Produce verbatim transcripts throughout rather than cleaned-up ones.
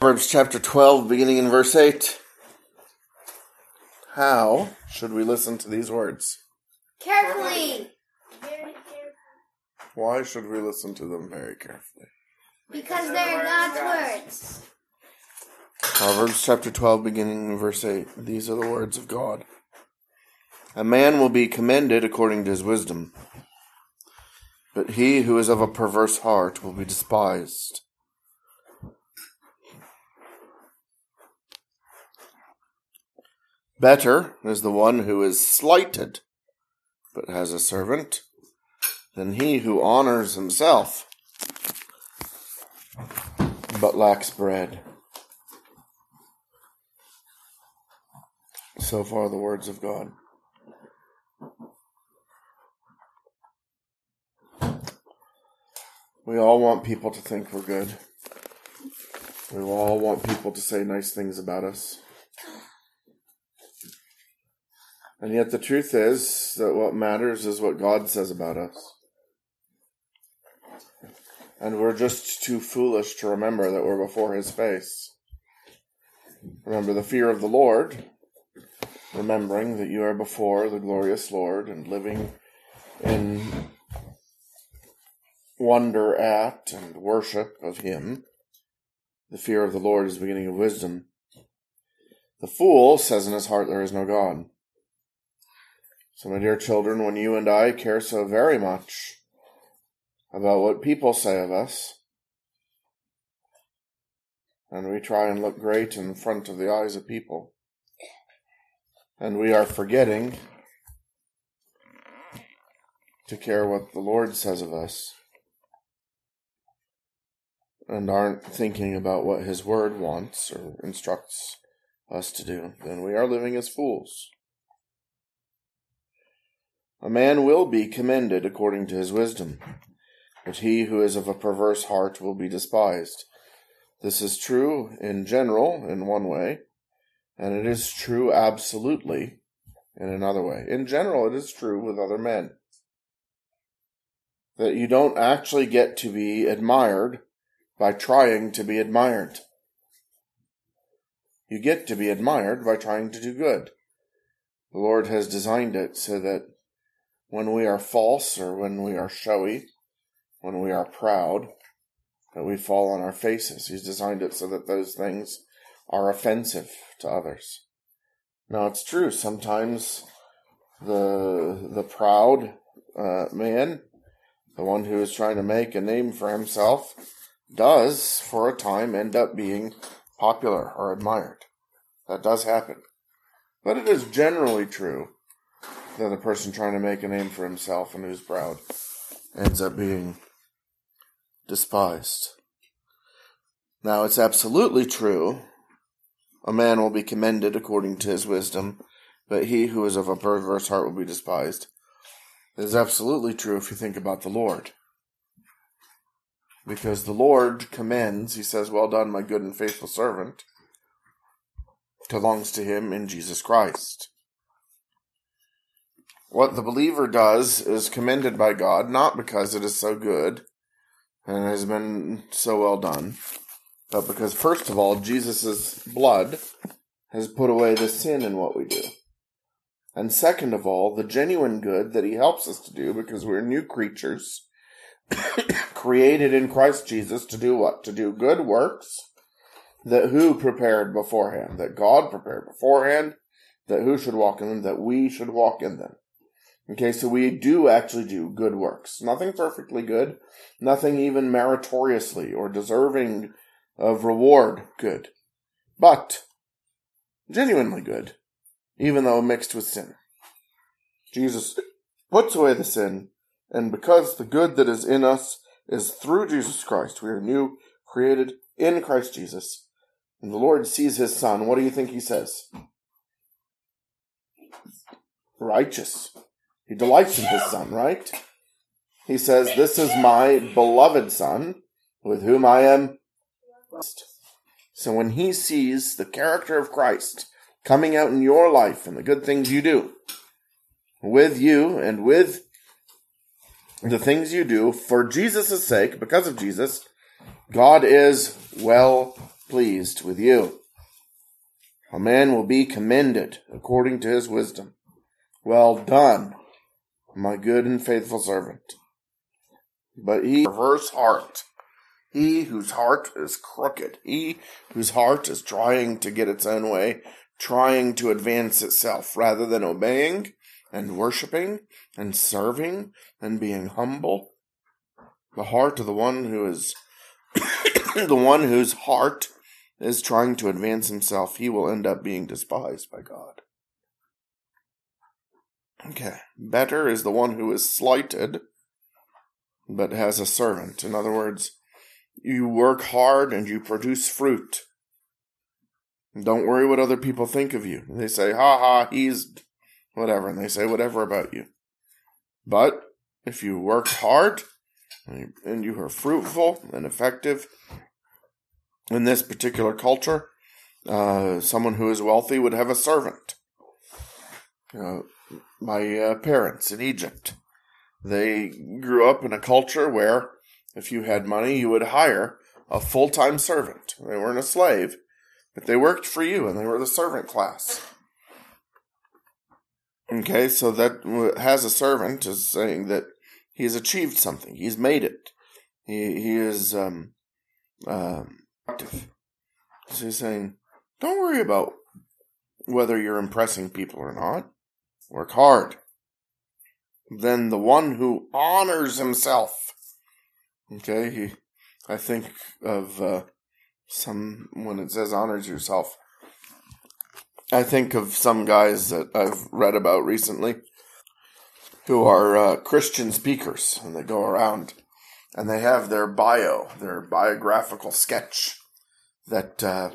Proverbs chapter twelve, beginning in verse eight. How should we listen to these words? Carefully. Why should we listen to them very carefully? Because they're God's words. Proverbs chapter twelve, beginning in verse eight. These are the words of God. A man will be commended according to his wisdom, but he who is of a perverse heart will be despised. Better is the one who is slighted, but has a servant, than he who honors himself, but lacks bread. So far the words of God. We all want people to think we're good. We all want people to say nice things about us. And yet the truth is that what matters is what God says about us. And we're just too foolish to remember that we're before His face. Remember the fear of the Lord, remembering that you are before the glorious Lord and living in wonder at and worship of Him. The fear of the Lord is the beginning of wisdom. The fool says in his heart there is no God. So, my dear children, when you and I care so very much about what people say of us, and we try and look great in front of the eyes of people, and we are forgetting to care what the Lord says of us, and aren't thinking about what His Word wants or instructs us to do, then we are living as fools. A man will be commended according to his wisdom, but he who is of a perverse heart will be despised. This is true in general, in one way, and it is true absolutely in another way. In general, it is true with other men. That you don't actually get to be admired by trying to be admired. You get to be admired by trying to do good. The Lord has designed it so that when we are false or when we are showy, when we are proud, that we fall on our faces. He's designed it so that those things are offensive to others. Now, it's true, sometimes the the proud uh, man, the one who is trying to make a name for himself, does, for a time, end up being popular or admired. That does happen. But it is generally true that the person trying to make a name for himself and who's proud ends up being despised. Now, it's absolutely true, a man will be commended according to his wisdom, but he who is of a perverse heart will be despised. It is absolutely true if you think about the Lord. Because the Lord commends, He says, "Well done, my good and faithful servant," belongs to Him in Jesus Christ. What the believer does is commended by God, not because it is so good and has been so well done, but because, first of all, Jesus' blood has put away the sin in what we do. And second of all, the genuine good that He helps us to do, because we're new creatures, created in Christ Jesus to do what? To do good works that who prepared beforehand? That God prepared beforehand, that who should walk in them? That we should walk in them. Okay, so we do actually do good works. Nothing perfectly good, nothing even meritoriously or deserving of reward good, but genuinely good, even though mixed with sin. Jesus puts away the sin, and because the good that is in us is through Jesus Christ, we are new, created in Christ Jesus, and the Lord sees His Son, what do you think He says? Righteous. He delights in His Son, right? He says, "This is my beloved Son, with whom I am pleased." So when He sees the character of Christ coming out in your life and the good things you do, with you and with the things you do for Jesus' sake, because of Jesus, God is well pleased with you. A man will be commended according to his wisdom. Well done, my good and faithful servant. But he perverse heart, he whose heart is crooked, he whose heart is trying to get its own way, trying to advance itself rather than obeying and worshiping and serving and being humble. The heart of the one who is the one whose heart is trying to advance himself, he will end up being despised by God. Okay. Better is the one who is slighted, but has a servant. In other words, you work hard and you produce fruit. Don't worry what other people think of you. They say, ha ha, he's whatever, and they say whatever about you. But if you work hard and you are fruitful and effective, in this particular culture, uh, someone who is wealthy would have a servant. Uh, my uh, parents in Egypt, they grew up in a culture where if you had money, you would hire a full-time servant. They weren't a slave, but they worked for you, and they were the servant class. Okay, so that has a servant is saying that he's achieved something. He's made it. He he is um, um, active. So he's saying, don't worry about whether you're impressing people or not. Work hard. Then the one who honors himself. Okay, he, I think of uh, some, when it says honors yourself, I think of some guys that I've read about recently who are uh, Christian speakers, and they go around and they have their bio, their biographical sketch that uh,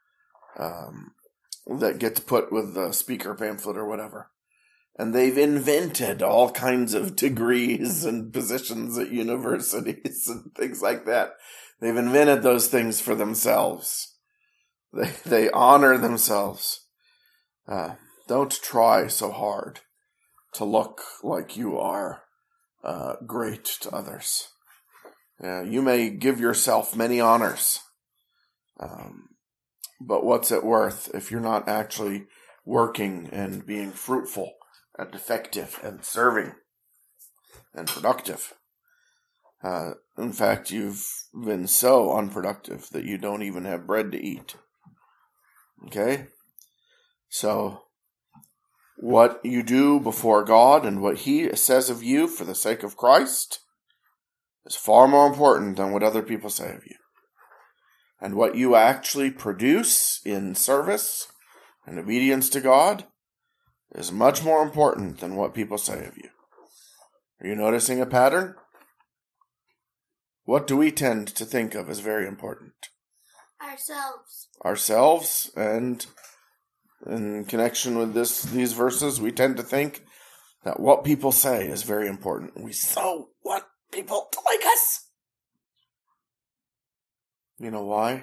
um, that gets put with the speaker pamphlet or whatever. And they've invented all kinds of degrees and positions at universities and things like that. They've invented those things for themselves. They they honor themselves. Uh, don't try so hard to look like you are uh, great to others. Uh, you may give yourself many honors, um, but what's it worth if you're not actually working and being fruitful and effective and serving and productive? Uh, in fact, you've been so unproductive that you don't even have bread to eat. Okay? So, what you do before God and what He says of you for the sake of Christ is far more important than what other people say of you. And what you actually produce in service and obedience to God is much more important than what people say of you. Are you noticing a pattern? What do we tend to think of as very important? Ourselves. Ourselves, and in connection with this, these verses, we tend to think that what people say is very important. We so want people to like us. You know why?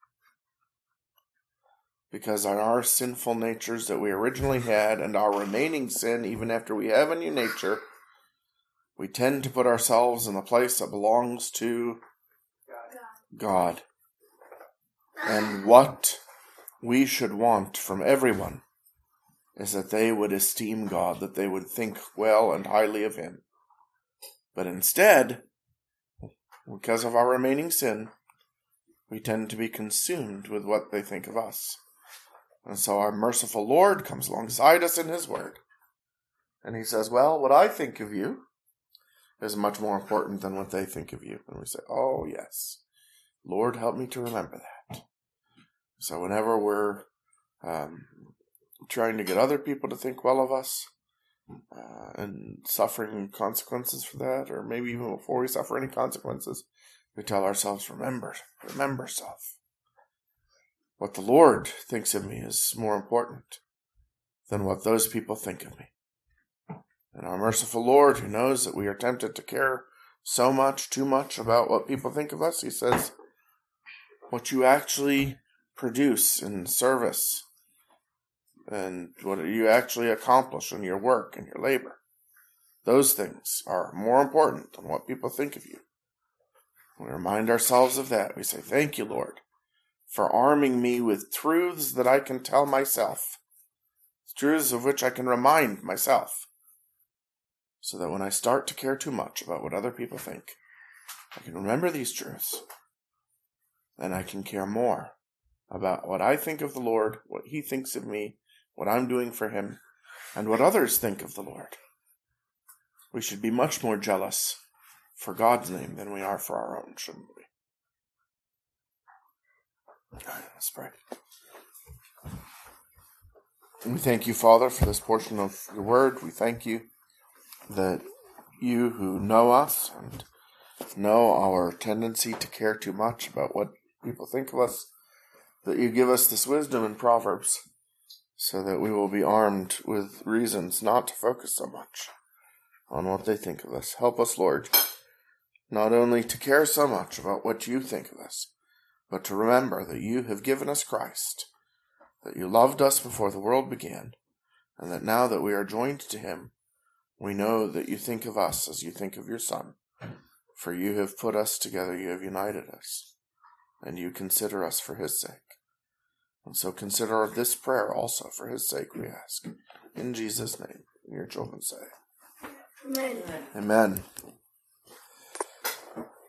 Because on our sinful natures that we originally had and our remaining sin, even after we have a new nature, we tend to put ourselves in the place that belongs to God. And what we should want from everyone is that they would esteem God, that they would think well and highly of Him. But instead, because of our remaining sin, we tend to be consumed with what they think of us. And so our merciful Lord comes alongside us in His Word. And He says, well, what I think of you is much more important than what they think of you. And we say, oh, yes. Lord, help me to remember that. So whenever we're um, trying to get other people to think well of us, uh, and suffering consequences for that, or maybe even before we suffer any consequences, we tell ourselves, remember, remember self. What the Lord thinks of me is more important than what those people think of me. And our merciful Lord, who knows that we are tempted to care so much, too much about what people think of us, He says, what you actually produce in service and what you actually accomplish in your work and your labor, those things are more important than what people think of you. We remind ourselves of that. We say, thank you, Lord, for arming me with truths that I can tell myself, truths of which I can remind myself, so that when I start to care too much about what other people think, I can remember these truths, and I can care more about what I think of the Lord, what he thinks of me, what I'm doing for him, and what others think of the Lord. We should be much more jealous for God's name than we are for our own, shouldn't we? All right, let's pray. We thank you, Father, for this portion of your word. We thank you that you who know us and know our tendency to care too much about what people think of us, that you give us this wisdom in Proverbs so that we will be armed with reasons not to focus so much on what they think of us. Help us, Lord, not only to care so much about what you think of us, but to remember that you have given us Christ, that you loved us before the world began, and that now that we are joined to him, we know that you think of us as you think of your Son, for you have put us together, you have united us, and you consider us for his sake. And so consider this prayer also for his sake, we ask. In Jesus' name, your children say. Amen. Amen.